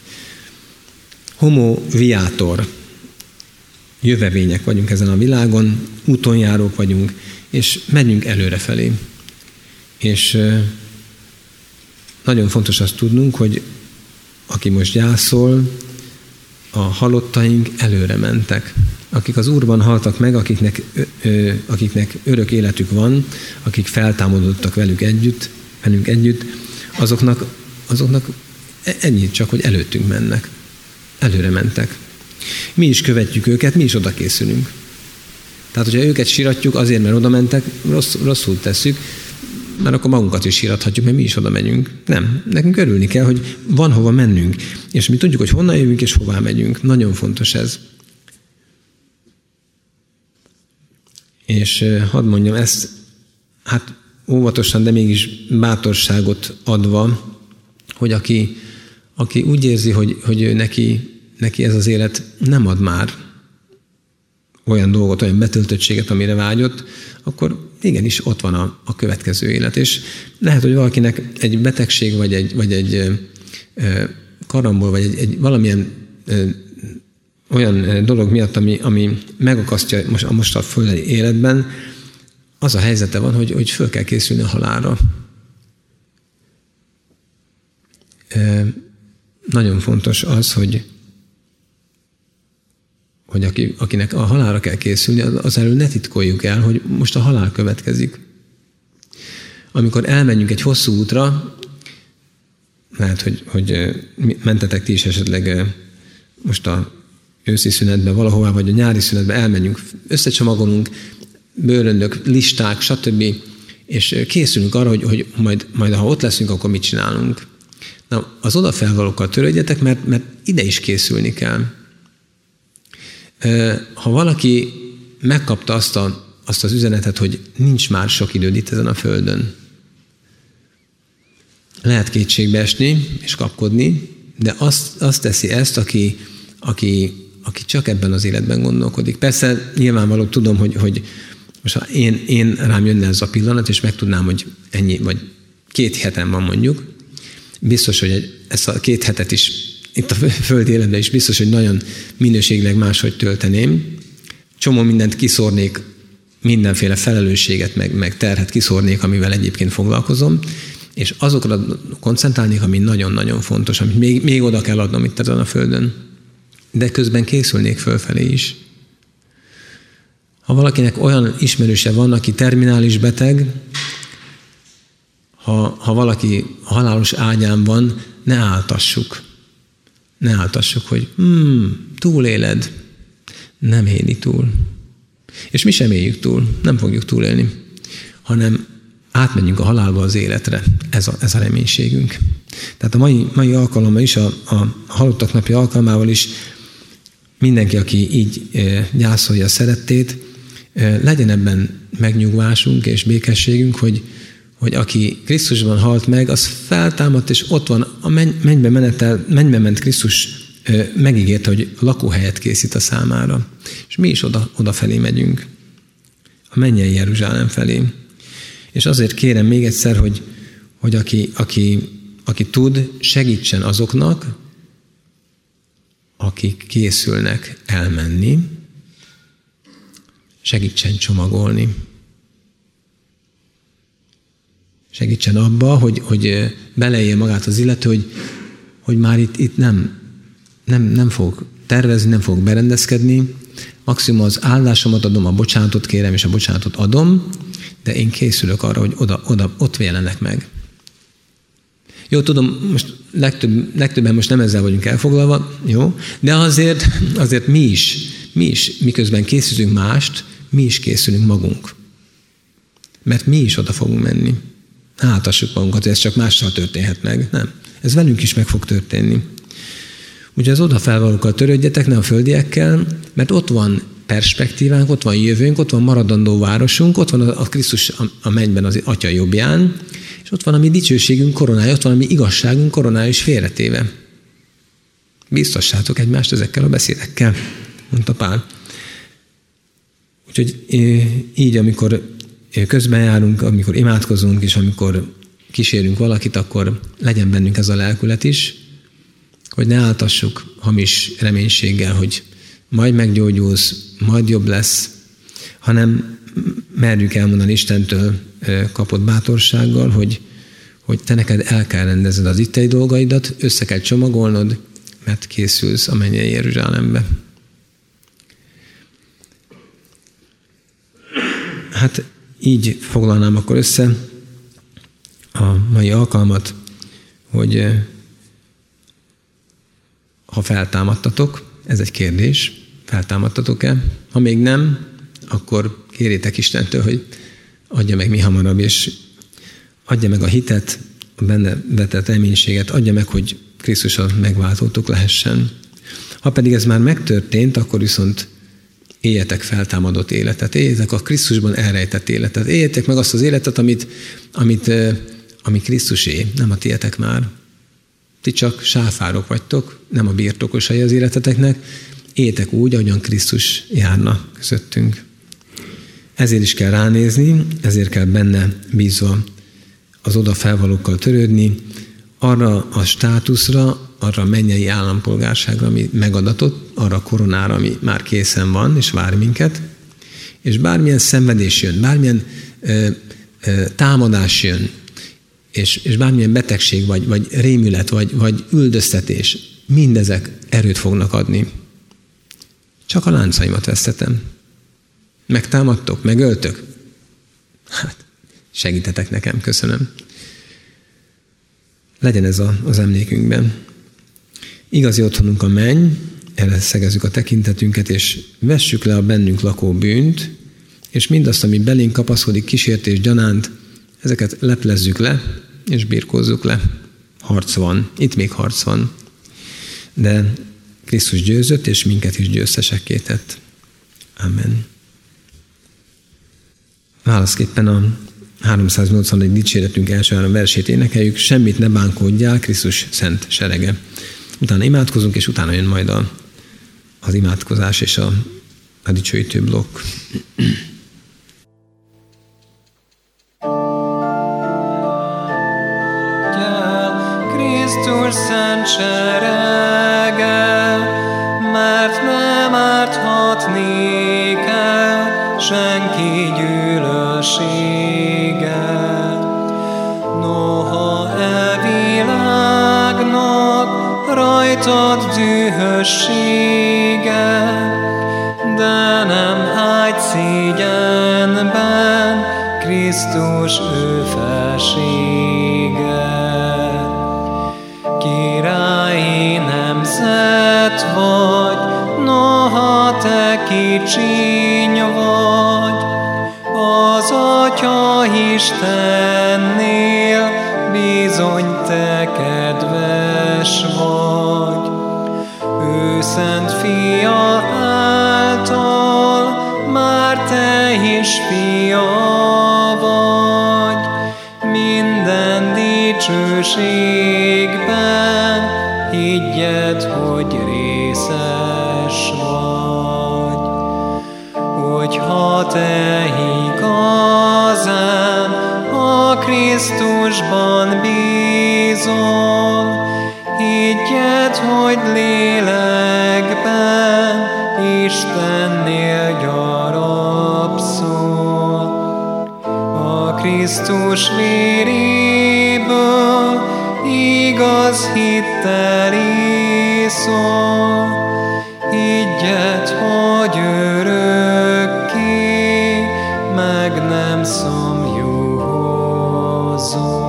Homo viator. Jövevények vagyunk ezen a világon, útonjárók vagyunk, és megyünk előrefelé. És nagyon fontos azt tudnunk, hogy aki most gyászol, a halottaink előre mentek. Akik az Úrban haltak meg, akiknek, ö, akiknek örök életük van, akik feltámadottak velük együtt, velünk együtt, azoknak, azoknak ennyit csak, hogy előttünk mennek. Előre mentek. Mi is követjük őket, mi is oda készülünk. Tehát, hogyha őket síratjuk azért, mert oda mentek, rossz, rosszul tesszük, mert akkor magunkat is sírathatjuk, mert mi is oda megyünk. Nem. Nekünk örülni kell, hogy van hova mennünk. És mi tudjuk, hogy honnan jövünk és hová megyünk. Nagyon fontos ez. És hadd mondjam ezt, hát óvatosan, de mégis bátorságot adva, hogy aki, aki úgy érzi, hogy, hogy ő neki, neki ez az élet nem ad már olyan dolgot, olyan betöltöttséget, amire vágyott, akkor igenis ott van a, a következő élet. És lehet, hogy valakinek egy betegség, vagy egy, vagy egy ö, karambol, vagy egy, egy valamilyen ö, olyan dolog miatt, ami, ami megakasztja most, most a földi életben, az a helyzete van, hogy, hogy föl kell készülni a halálra. Ö, nagyon fontos az, hogy hogy aki, akinek a halálra kell készülni, az elől ne titkoljuk el, hogy most a halál következik. Amikor elmenjünk egy hosszú útra, lehet, hogy, hogy mentetek ti is esetleg most a őszi szünetbe valahová, vagy a nyári szünetbe elmenjünk, összecsomagolunk, bőröndök, listák, stb. És készülünk arra, hogy, hogy majd, majd ha ott leszünk, akkor mit csinálunk. Na, az odafelvalókkal törődjetek, mert, mert ide is készülni kell. Ha valaki megkapta azt, a, azt az üzenetet, hogy nincs már sok időd itt ezen a földön, lehet kétségbe esni és kapkodni, de azt, azt teszi ezt, aki, aki, aki csak ebben az életben gondolkodik. Persze nyilvánvaló tudom, hogy, hogy most ha én, én rám jönne ez a pillanat, és megtudnám, hogy ennyi, vagy két hetem van mondjuk, biztos, hogy egy, ezt a két hetet is itt a földi életben is biztos, hogy nagyon minőségileg máshogy tölteném. Csomó mindent kiszórnék, mindenféle felelősséget, meg, meg terhet kiszórnék, amivel egyébként foglalkozom, és azokra koncentrálnék, ami nagyon-nagyon fontos, amit még, még oda kell adnom itt ezen a földön. De közben készülnék fölfelé is. Ha valakinek olyan ismerőse van, aki terminális beteg, ha, ha valaki halálos ágyán van, ne áltassuk. Ne áltassuk, hogy hmm, túléled, nem éli túl. És mi sem éljük túl, nem fogjuk túlélni, hanem átmenjünk a halálba az életre. Ez a, ez a reménységünk. Tehát a mai, mai alkalommal is, a, a halottak napi alkalmával is mindenki, aki így e, gyászolja a szerettét, e, legyen ebben megnyugvásunk és békességünk, hogy, hogy aki Krisztusban halt meg, az feltámadt, és ott van, a mennybe, menetel, mennybe ment Krisztus, e, megígérte, hogy lakóhelyet készít a számára. És mi is oda, odafelé megyünk. A mennyei Jeruzsálem felé. És azért kérem még egyszer, hogy, hogy aki, aki, aki tud, segítsen azoknak, akik készülnek elmenni, segítsen csomagolni. Segítsen abba, hogy, hogy beleélje magát az illető, hogy, hogy már itt, itt nem, nem, nem fog tervezni, nem fog berendezkedni. Maximum az áldásomat adom, a bocsánatot kérem, és a bocsánatot adom, de én készülök arra, hogy oda, oda, ott jelenek meg. Jó, tudom, most legtöbb, legtöbben most nem ezzel vagyunk elfoglalva, jó, de azért, azért mi is, mi is, miközben készülünk mást, mi is készülünk magunk. Mert mi is oda fogunk menni. Hátassuk magunkat, hogy ez csak mással történhet meg. Nem. Ez velünk is meg fog történni. Ugye az odafelvalókkal törődjetek, ne a földiekkel, mert ott van perspektívánk, ott van jövőnk, ott van maradandó városunk, ott van a Krisztus a mennyben az Atya jobbján, és ott van a mi dicsőségünk koronája, ott van a mi igazságunk koronája is félretéve. Biztossátok egymást ezekkel a beszédekkel, mondta Pál. Úgyhogy így, amikor közben járunk, amikor imádkozunk, és amikor kísérünk valakit, akkor legyen bennünk ez a lelkület is, hogy ne áltassuk hamis reménységgel, hogy majd meggyógyulsz, majd jobb lesz, hanem merjük elmondani Istentől kapott bátorsággal, hogy, hogy te neked el kell rendezned az ittei dolgaidat, össze kell csomagolnod, mert készülsz a mennyei Jeruzsálembe. Hát így foglalnám akkor össze a mai alkalmat, hogy ha feltámadtatok, ez egy kérdés, feltámadtatok-e? Ha még nem, akkor kérjétek Istentől, hogy adja meg mi hamarabb, és adja meg a hitet, a benne vetett reménységet, adja meg, hogy Krisztussal megváltótok lehessen. Ha pedig ez már megtörtént, akkor viszont éljetek feltámadott életet, éljetek a Krisztusban elrejtett életet, éljetek meg azt az életet, amit, amit, ami Krisztusé, nem a tietek már. Ti csak sáfárok vagytok, nem a birtokosai az életeteknek, éljetek úgy, ahogyan Krisztus járna közöttünk. Ezért is kell ránézni, ezért kell benne bízva az oda felvalókkal törődni, arra a státuszra, arra a mennyei állampolgárságra, ami megadatott, arra a koronára, ami már készen van, és vár minket, és bármilyen szenvedés jön, bármilyen ö, ö, támadás jön, és, és bármilyen betegség, vagy, vagy rémület, vagy, vagy üldöztetés, mindezek erőt fognak adni. Csak a láncaimat vesztetem. Megtámadtok, megöltök? Hát, segítetek nekem, köszönöm. Legyen ez a, az emlékünkben. Igazi otthonunk a menny, erre szegezzük a tekintetünket, és vessük le a bennünk lakó bűnt, és mindazt, ami belénk kapaszkodik kísértés gyanánt, ezeket leplezzük le, és birkózzuk le. Harc van, itt még harc van. De Krisztus győzött, és minket is győztesekké tett. Amen. Válaszképpen a háromszáznyolcvanegy dicséretünk első három versét énekeljük, semmit ne bánkódjál, Krisztus szent serege. Utána imádkozunk, és utána jön majd a, az imádkozás és a, a dicsőítő blokk. Krisztus szent serege, mert nem árthat néked senki gyűlölsége. Noha e világnak rajtad dühössége, de nem hágy szégyenben Krisztus ő felsége. Királyi nemzet vagy, Istennél bizony te kedves vagy. Ő szent fia által már te is fia vagy. Minden dicsőségben higgyed, hogy részes vagy. Hogyha te igazán a Krisztusban bízol, higgyed, hogy lélekben Istennél gyarapszol. A Krisztus véréből igaz hittel iszol, higgyed, hogy örökké meg nem szomjúzol.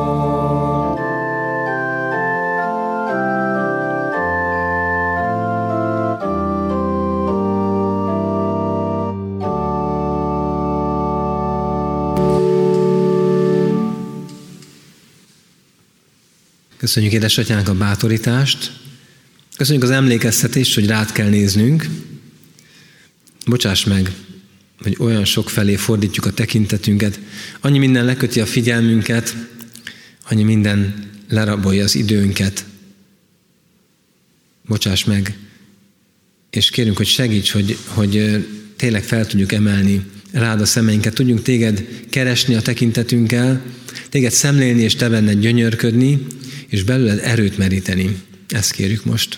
Köszönjük édesatyának a bátorítást, köszönjük az emlékeztetést, hogy rád kell néznünk. Bocsáss meg, hogy olyan sok felé fordítjuk a tekintetünket, annyi minden leköti a figyelmünket, annyi minden lerabolja az időnket. Bocsáss meg, és kérünk, hogy segíts, hogy, hogy tényleg fel tudjuk emelni rád a szemeinket, tudjunk téged keresni a tekintetünkkel, téged szemlélni és te benned gyönyörködni, és belőled erőt meríteni. Ezt kérjük most.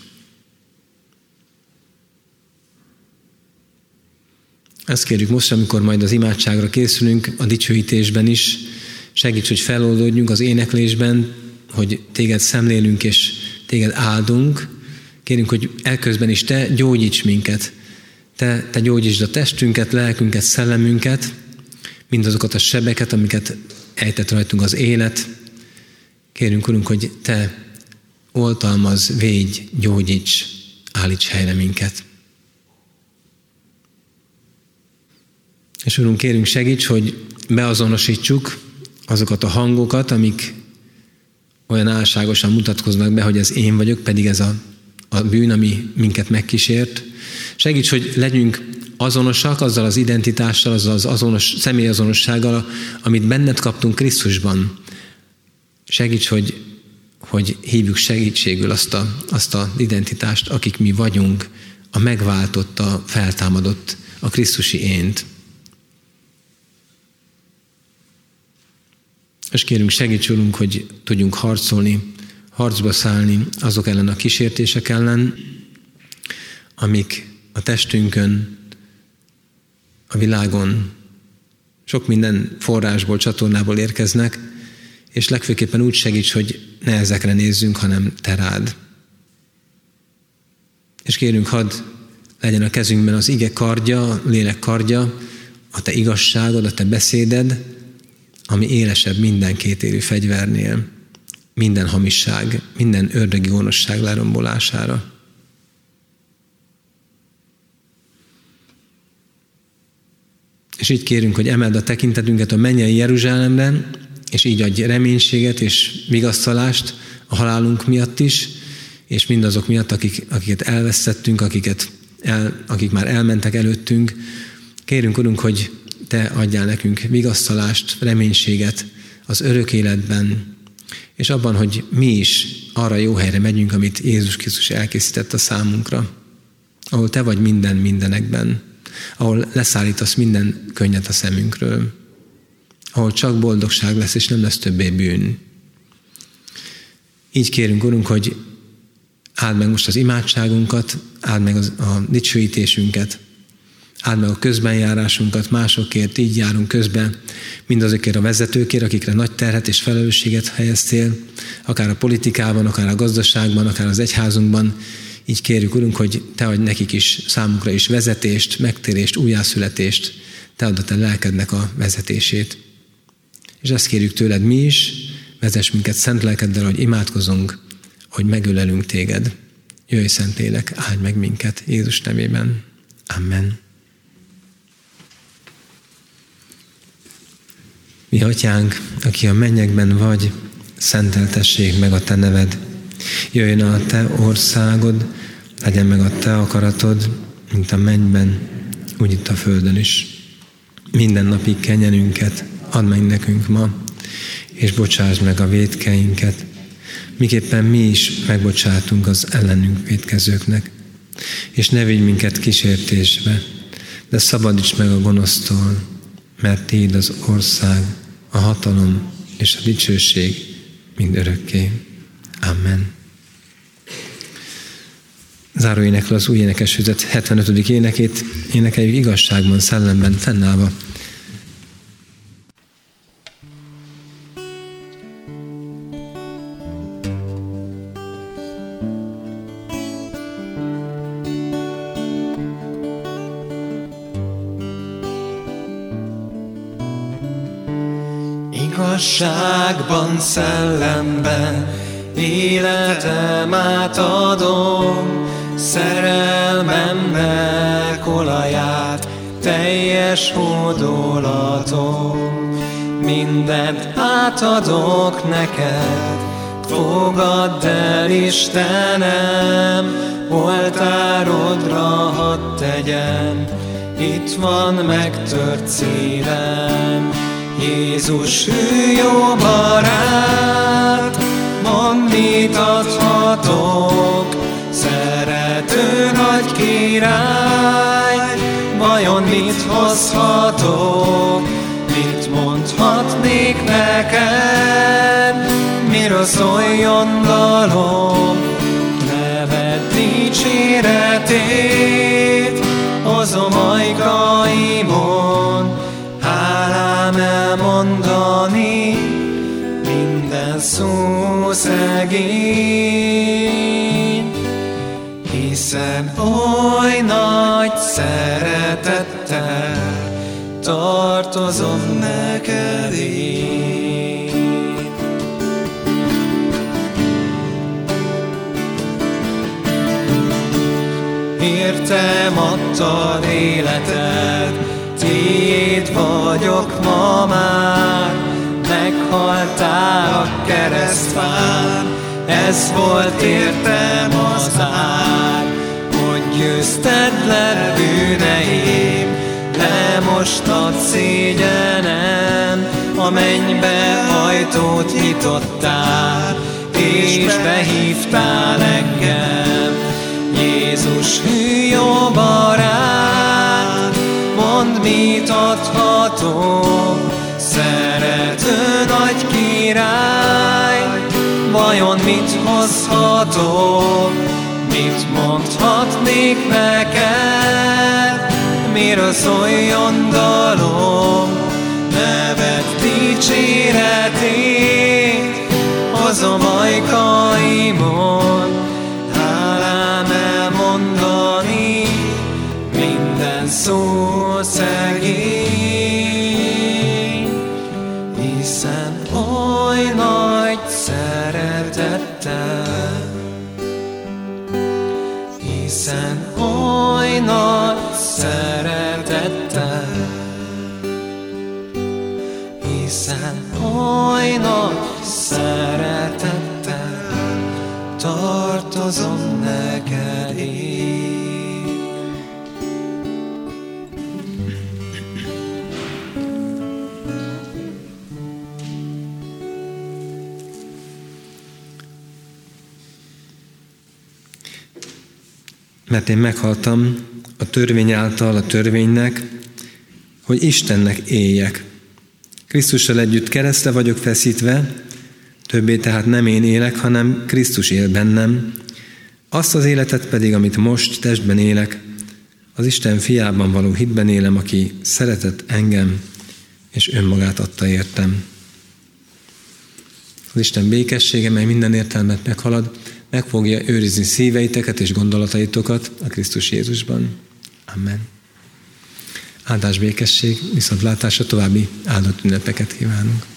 Ezt kérjük most, amikor majd az imádságra készülünk, a dicsőítésben is. Segíts, hogy feloldódjunk az éneklésben, hogy téged szemlélünk és téged áldunk. Kérünk, hogy elközben is te gyógyíts minket. Te, te gyógyítsd a testünket, lelkünket, szellemünket, mindazokat a sebeket, amiket ejtett rajtunk az élet. Kérünk, Urunk, hogy te oltalmazz, védj, gyógyíts, állíts helyre minket. És Urunk, kérünk, segíts, hogy beazonosítsuk azokat a hangokat, amik olyan álságosan mutatkoznak be, hogy ez én vagyok, pedig ez a, a bűn, ami minket megkísért. Segíts, hogy legyünk azonosak azzal az identitással, azzal az azonos, személyazonossággal, amit benned kaptunk Krisztusban. Segíts, hogy, hogy hívjuk segítségül azt a, azt az identitást, akik mi vagyunk, a megváltott, a feltámadott, a krisztusi ént. És kérünk, segíts, Urunk, hogy tudjunk harcolni, harcba szállni azok ellen a kísértések ellen, amik a testünkön, a világon sok minden forrásból, csatornából érkeznek, és legfőképpen úgy segíts, hogy ne ezekre nézzünk, hanem te rád. És kérünk, hadd legyen a kezünkben az ige kardja, a lélek kardja, a te igazságod, a te beszéded, ami élesebb minden kétérű fegyvernél, minden hamisság, minden ördögi gonoszság lerombolására. És így kérünk, hogy emeld a tekintetünket a mennyei Jeruzsálemben, és így adj reménységet és vigasztalást a halálunk miatt is, és mindazok miatt, akik, akiket elvesztettünk, akiket el, akik már elmentek előttünk. Kérünk, Urunk, hogy te adjál nekünk vigasztalást, reménységet az örök életben, és abban, hogy mi is arra jó helyre megyünk, amit Jézus Krisztus elkészített a számunkra, ahol te vagy minden mindenekben, ahol leszállítasz minden könnyet a szemünkről, ahol csak boldogság lesz, és nem lesz többé bűn. Így kérünk, Urunk, hogy áld meg most az imádságunkat, áld meg az, a dicsőítésünket, áld meg a közbenjárásunkat, másokért így járunk közben, mindazokért a vezetőkért, akikre nagy terhet és felelősséget helyeztél, akár a politikában, akár a gazdaságban, akár az egyházunkban. Így kérjük, Urunk, hogy te adj nekik is, számukra is vezetést, megtérést, újjászületést, te add a te lelkednek a vezetését. És ezt kérjük tőled mi is, vezess minket szent lelkeddel, hogy imádkozunk, hogy megölelünk téged. Jöjj, Szentlélek, áldj meg minket Jézus nevében. Amen. Mi atyánk, aki a mennyekben vagy, szenteltessék meg a te neved. Jöjjön a te országod, legyen meg a te akaratod, mint a mennyben, úgy itt a földön is. Minden napi kenyerünket add meg nekünk ma, és bocsásd meg a vétkeinket, miképpen mi is megbocsátunk az ellenünk vétkezőknek. És ne vigy minket kísértésbe, de szabadíts meg a gonosztól, mert tiéd az ország, a hatalom és a dicsőség mind örökké. Amen. Záró énekről az új énekesfüzet hetvenötödik énekét énekeljük igazságban, szellemben, fennállva. Igazságban, szellemben életem átadom, szerelmemnek olaját, teljes hódolatom. Mindent átadok neked, fogadd el, Istenem, oltárodra hadd tegyem, itt van megtört szívem. Jézus, hű jó barát, mondd, mit adhatok, szerető nagy király, vajon mit hozhatok, mit mondhatnék neked, miről szóljon dalom, neved dicséretét, hozom ajkaimon, hálám elmondani, minden szó szegény, hiszen oly nagy szeretettel tartozom neked én. Értem adtad életed, tiéd vagyok ma már, meghaltál a keresztfán, ez volt értem az ár, hogy győzted le bűneim, lemostad szégyenem, a mennybe ajtót nyitottál, és behívtál engem. Jézus, hű jó barát, mondd, mit adhatok, szerető nagy király, vajon mit hozhatok, mit mondhatnék neked, miről szóljon dalom, neved dicséretét, hozom ajkaimon, hálám elmondani, minden szó szegény, hiszen oly nagy szeretettel, hiszen oly nagy szeretettel, hiszen oly nagy szeretettel tartozom neked én. Mert én meghaltam a törvény által a törvénynek, hogy Istennek éljek. Krisztussal együtt keresztre vagyok feszítve, többé tehát nem én élek, hanem Krisztus él bennem. Azt az életet pedig, amit most testben élek, az Isten fiában való hitben élem, aki szeretett engem, és önmagát adta értem. Az Isten békessége, mely minden értelmet meghalad, meg fogja őrizni szíveiteket és gondolataitokat a Krisztus Jézusban. Amen. Áldás, békesség, viszontlátásra, további áldott ünnepeket kívánunk.